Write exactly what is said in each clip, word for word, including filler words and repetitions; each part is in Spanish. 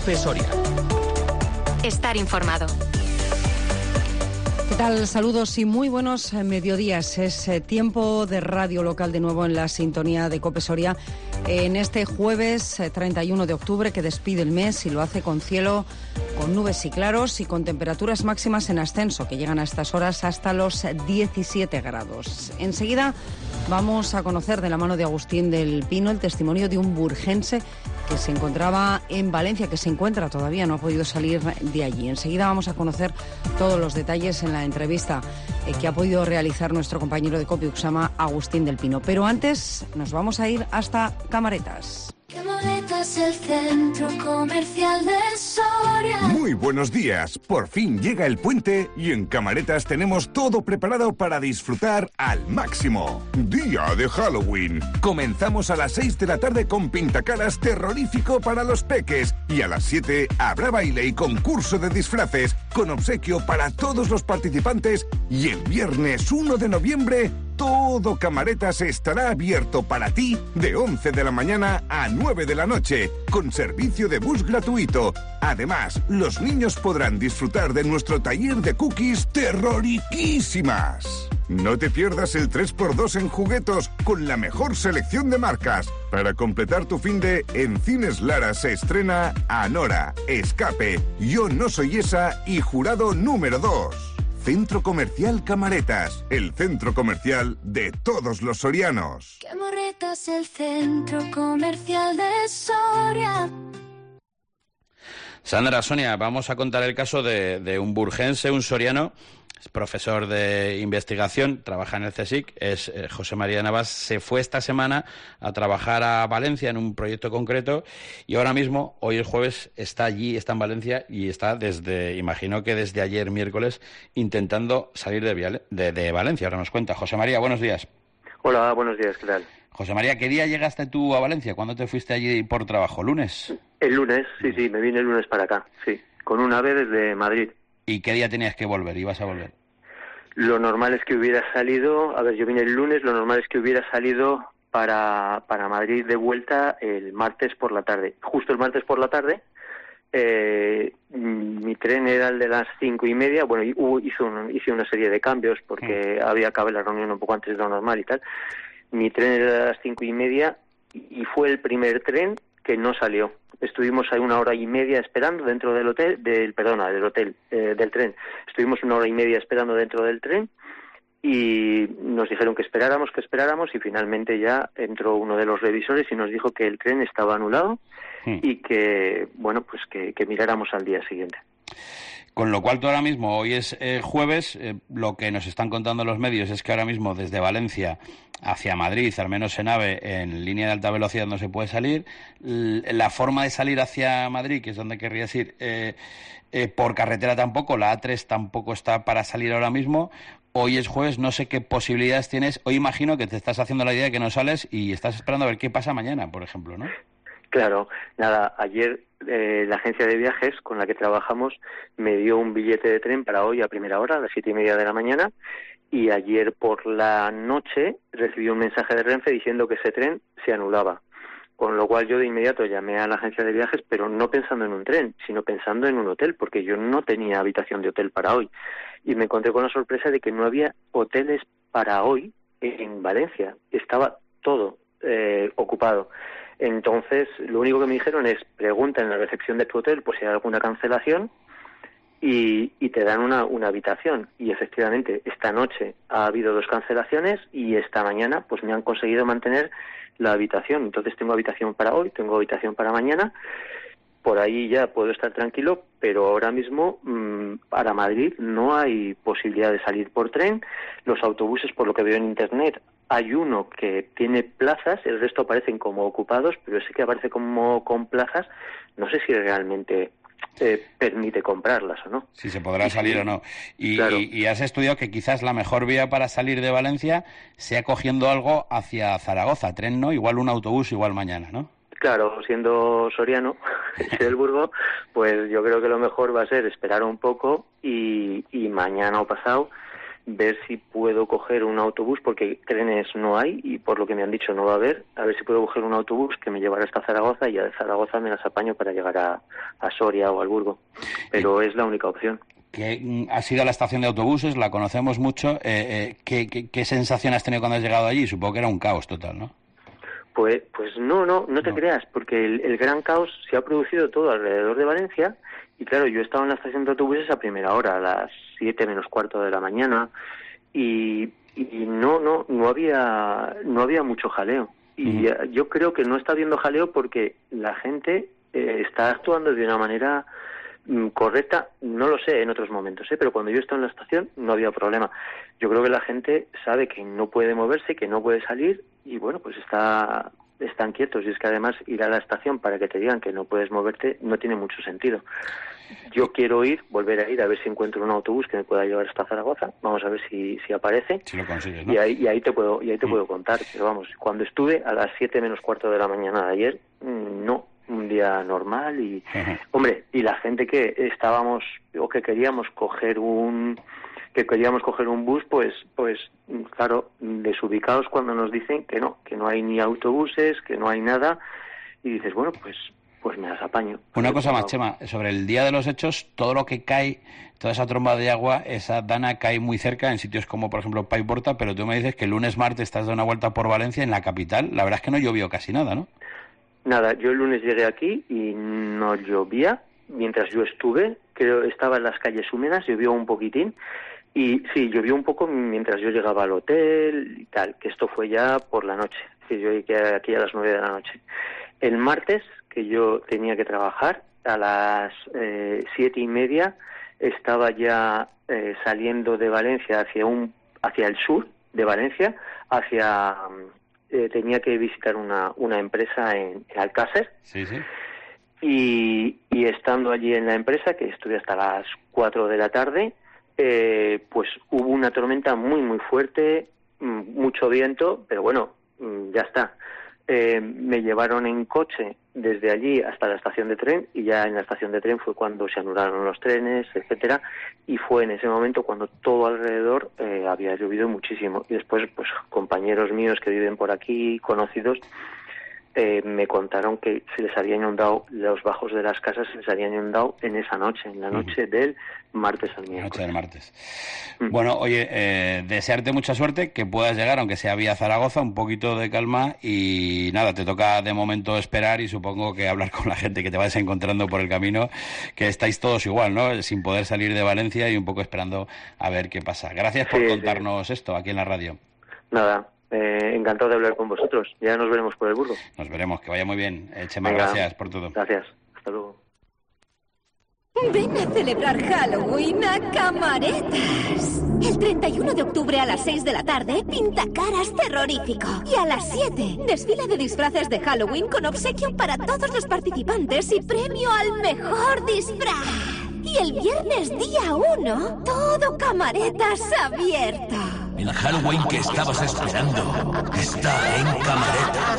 COPE Soria. Estar informado. ¿Qué tal? Saludos y muy buenos mediodías. Es eh, tiempo de radio local de nuevo en la sintonía de COPE Soria en este jueves eh, treinta y uno de octubre que despide el mes y lo hace con cielo, con nubes y claros y con temperaturas máximas en ascenso que llegan a estas horas hasta los diecisiete grados. Enseguida vamos a conocer de la mano de Agustín del Pino el testimonio de un burgense que se encontraba en Valencia, que se encuentra todavía, no ha podido salir de allí. Enseguida vamos a conocer todos los detalles en la entrevista eh, que ha podido realizar nuestro compañero de COPE Uxama, Agustín del Pino. Pero antes nos vamos a ir hasta Camaretas. Camaretas, el centro comercial de Soria. Muy buenos días. Por fin llega el puente y en Camaretas tenemos todo preparado para disfrutar al máximo. Día de Halloween. Comenzamos a las seis de la tarde con pintacaras terrorífico para los peques y a las siete habrá baile y concurso de disfraces con obsequio para todos los participantes y el viernes uno de noviembre todo Camaretas estará abierto para ti de once de la mañana a nueve de la noche, con servicio de bus gratuito. Además, los niños podrán disfrutar de nuestro taller de cookies terroriquísimas. No te pierdas el tres por dos en juguetos con la mejor selección de marcas. Para completar tu finde, en Cines Lara se estrena Anora, Escape, Yo no soy esa y Jurado número dos. Centro Comercial Camaretas, el centro comercial de todos los sorianos. Camaretas, el centro comercial de Soria. Sandra, Sonia, vamos a contar el caso de, de un burgense, un soriano, es profesor de investigación, trabaja en el CSIC, es eh, José María Navas, se fue esta semana a trabajar a Valencia en un proyecto concreto y ahora mismo, hoy el jueves, está allí, está en Valencia y está desde, imagino que desde ayer miércoles, intentando salir de, Viale, de, de Valencia. Ahora nos cuenta. José María, buenos días. Hola, buenos días, ¿qué tal? José María, ¿qué día llegaste tú a Valencia? ¿Cuándo te fuiste allí por trabajo? ¿Lunes? El lunes, sí, sí, me vine el lunes para acá, sí, con un AVE desde Madrid. ¿Y qué día tenías que volver? ¿Ibas a volver? Lo normal es que hubiera salido, a ver, yo vine el lunes, lo normal es que hubiera salido para, para Madrid de vuelta el martes por la tarde. Justo el martes por la tarde, eh, mi tren era el de las cinco y media, bueno, hubo, hizo un, hice una serie de cambios porque mm. había acabado la reunión un poco antes de lo normal y tal. Mi tren era de las cinco y media y fue el primer tren que no salió. Estuvimos ahí una hora y media esperando dentro del hotel, del perdona, del hotel, eh, del tren. Estuvimos una hora y media esperando dentro del tren y nos dijeron que esperáramos, que esperáramos y finalmente ya entró uno de los revisores y nos dijo que el tren estaba anulado sí. y que, bueno, pues que, que miráramos al día siguiente. Con lo cual, tú ahora mismo, hoy es eh, jueves, eh, lo que nos están contando los medios es que ahora mismo desde Valencia hacia Madrid, al menos en AVE, en línea de alta velocidad no se puede salir. L- la forma de salir hacia Madrid, que es donde querrías ir, eh, eh, por carretera tampoco, la A tres tampoco está para salir ahora mismo. Hoy es jueves, no sé qué posibilidades tienes. Hoy imagino que te estás haciendo la idea de que no sales y estás esperando a ver qué pasa mañana, por ejemplo, ¿no? Claro, nada, ayer eh, la agencia de viajes con la que trabajamos me dio un billete de tren para hoy a primera hora, a las siete y media de la mañana, y ayer por la noche recibí un mensaje de Renfe diciendo que ese tren se anulaba. Con lo cual yo de inmediato llamé a la agencia de viajes, pero no pensando en un tren, sino pensando en un hotel, porque yo no tenía habitación de hotel para hoy. Y me encontré con la sorpresa de que no había hoteles para hoy en Valencia. Estaba todo eh, ocupado. Entonces, lo único que me dijeron es, pregunta en la recepción de tu hotel por si hay alguna cancelación y, y te dan una, una habitación. Y efectivamente, esta noche ha habido dos cancelaciones y esta mañana pues me han conseguido mantener la habitación. Entonces tengo habitación para hoy, tengo habitación para mañana. Por ahí ya puedo estar tranquilo, pero ahora mismo mmm, para Madrid no hay posibilidad de salir por tren. Los autobuses, por lo que veo en internet, hay uno que tiene plazas, el resto aparecen como ocupados, pero ese que aparece como con plazas, no sé si realmente eh, permite comprarlas o no. Si se podrá salir sí, o no. Y, claro. y, y has estudiado que quizás la mejor vía para salir de Valencia sea cogiendo algo hacia Zaragoza, tren no, igual un autobús, igual mañana, ¿no? Claro, siendo soriano, del Burgo, pues yo creo que lo mejor va a ser esperar un poco y, y mañana o pasado ver si puedo coger un autobús, porque trenes no hay y por lo que me han dicho no va a haber, a ver si puedo coger un autobús que me llevará hasta Zaragoza y ya de Zaragoza me las apaño para llegar a, a Soria o al Burgo, pero es la única opción. Que has ido a la estación de autobuses, la conocemos mucho, eh, eh, ¿qué, qué, ¿qué sensación has tenido cuando has llegado allí? Supongo que era un caos total, ¿no? Pues, pues no, no, no te no. creas, porque el, el gran caos se ha producido todo alrededor de Valencia. Y claro, yo estaba en la estación de autobuses a primera hora, a las siete menos cuarto de la mañana, y, y no, no, no había, no había mucho jaleo. Y uh-huh. yo creo que no está habiendo jaleo porque la gente eh, está actuando de una manera mm, correcta. No lo sé en otros momentos, ¿eh? Pero cuando yo estaba en la estación no había problema. Yo creo que la gente sabe que no puede moverse, que no puede salir, y bueno, pues está... están quietos, y es que además ir a la estación para que te digan que no puedes moverte no tiene mucho sentido. Yo quiero ir, volver a ir, a ver si encuentro un autobús que me pueda llevar hasta Zaragoza, vamos a ver si, si aparece, si lo consigues, ¿no? y, ahí, y ahí te puedo y ahí te mm. puedo contar, pero vamos, cuando estuve a las siete menos cuarto de la mañana de ayer, no, un día normal, y uh-huh. hombre, y la gente que estábamos, o que queríamos coger un... que queríamos coger un bus, pues, pues claro, desubicados cuando nos dicen que no, que no hay ni autobuses, que no hay nada, y dices, bueno, pues, pues me las apaño. Una cosa más, Chema, sobre el día de los hechos, todo lo que cae, toda esa tromba de agua, esa dana cae muy cerca en sitios como, por ejemplo, Paiporta, pero tú me dices que el lunes, martes estás de una vuelta por Valencia, en la capital, la verdad es que no llovió casi nada, ¿no? Nada, yo el lunes llegué aquí y no llovía, mientras yo estuve, creo estaba en las calles húmedas, llovió un poquitín. Y sí, llovió un poco mientras yo llegaba al hotel y tal, que esto fue ya por la noche. Es decir, yo llegué aquí a las nueve de la noche. El martes, que yo tenía que trabajar, a las eh, siete y media estaba ya eh, saliendo de Valencia hacia un hacia el sur de Valencia, hacia eh, tenía que visitar una, una empresa en, en Alcácer. Sí, sí. Y, y estando allí en la empresa, que estuve hasta las cuatro de la tarde, Eh, pues hubo una tormenta muy muy fuerte, mucho viento, pero bueno, ya está. Eh, me llevaron en coche desde allí hasta la estación de tren, y ya en la estación de tren fue cuando se anularon los trenes, etcétera, y fue en ese momento cuando todo alrededor eh, había llovido muchísimo. Y después, pues compañeros míos que viven por aquí, conocidos, Eh, me contaron que se les había inundado, los bajos de las casas se les habían inundado en esa noche, en la noche uh-huh. del martes al miércoles. Noche del martes. Mm. Bueno, oye, eh, desearte mucha suerte, que puedas llegar, aunque sea vía Zaragoza, un poquito de calma, y nada, te toca de momento esperar y supongo que hablar con la gente que te vayas encontrando por el camino, que estáis todos igual, ¿no? Sin poder salir de Valencia y un poco esperando a ver qué pasa. Gracias por sí, contarnos sí. esto aquí en la radio. Nada. Eh, encantado de hablar con vosotros. Ya nos veremos por el Burgo. Nos veremos, que vaya muy bien. Eh, Chema, Venga, gracias por todo. Gracias, hasta luego. Ven a celebrar Halloween a Camaretas. El treinta y uno de octubre a las seis de la tarde, pintacaras terrorífico. Y a las siete, desfile de disfraces de Halloween con obsequio para todos los participantes y premio al mejor disfraz. Y el viernes día uno, todo Camaretas abierto. El Halloween que estabas esperando está en Camaretas.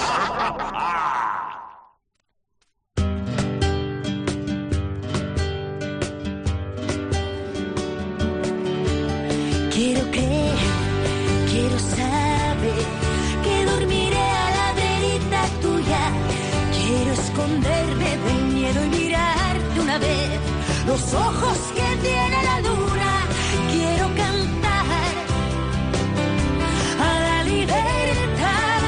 Quiero creer, quiero saber que dormiré a la verita tuya. Quiero esconderme del miedo y mirarte una vez los ojos que tiene la luna. Quiero cantar a la libertad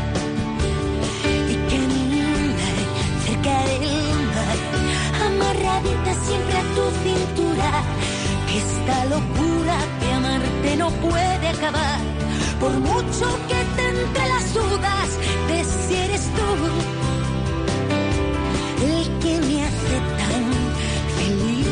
y caminar cerca del mar, amarradita siempre a tu cintura. Que esta locura de amarte no puede acabar, por mucho que te entre las dudas de si eres tú el que me hace tan feliz.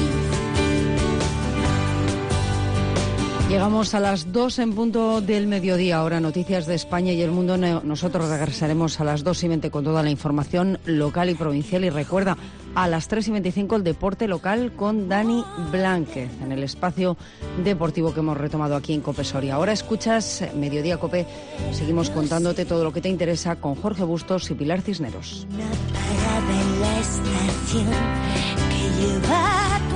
Llegamos a las dos en punto del mediodía, ahora noticias de España y el mundo. Nosotros regresaremos a las dos y veinte con toda la información local y provincial. Y recuerda, a las tres y veinticinco el deporte local con Dani Blánquez en el espacio deportivo que hemos retomado aquí en Cope Soria. Ahora escuchas Mediodía Cope. Seguimos contándote todo lo que te interesa con Jorge Bustos y Pilar Cisneros. Una parada en la estación que lleva a tu